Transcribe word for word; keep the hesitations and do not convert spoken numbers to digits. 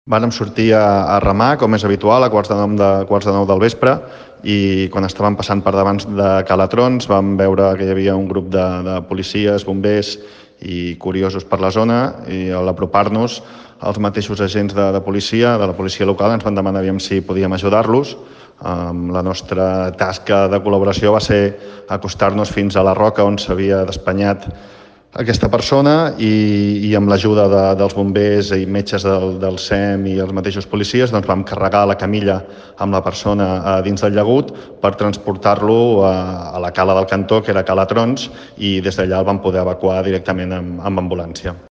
Vàrem sortir a, a remar, com és habitual, a quarts de, nou de, quarts de nou del vespre, i quan estàvem passant per davant de Calatrons vam veure que hi havia un grup de, de policies, bombers i curiosos per la zona, i a l'apropar-nos els mateixos agents de, de policia, de la policia local, ens van demanar aviam si podíem ajudar-los. Um, la nostra tasca de col·laboració va ser acostar-nos fins a la roca on s'havia despanyat aquesta persona i, i amb l'ajuda de, dels bombers i metges del, del S E M i els mateixos policies doncs vam carregar la camilla amb la persona a dins del llagut per transportar-lo a, a la cala del cantó, que era Calatrons, i des d'allà el vam poder evacuar directament amb, amb ambulància.